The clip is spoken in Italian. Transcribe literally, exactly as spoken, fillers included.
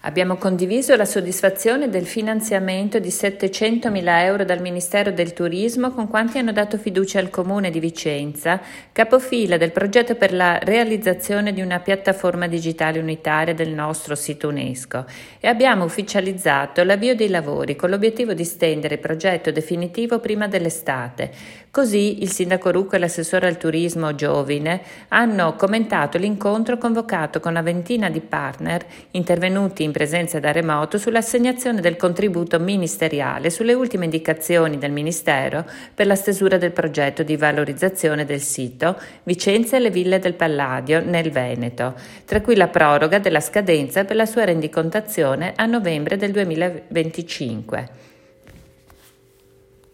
Abbiamo condiviso la soddisfazione del finanziamento di settecentomila euro dal Ministero del Turismo con quanti hanno dato fiducia al Comune di Vicenza, capofila del progetto per la realizzazione di una piattaforma digitale unitaria del nostro sito UNESCO, e abbiamo ufficializzato l'avvio dei lavori con l'obiettivo di stendere il progetto definitivo prima dell'estate. Così il sindaco Rucco e l'assessore al turismo Giovine hanno commentato l'incontro convocato con una ventina di partner intervenuti in presenza da remoto sull'assegnazione del contributo ministeriale, sulle ultime indicazioni del Ministero per la stesura del progetto di valorizzazione del sito Vicenza e le Ville del Palladio nel Veneto, tra cui la proroga della scadenza per la sua rendicontazione a novembre del duemilaventicinque.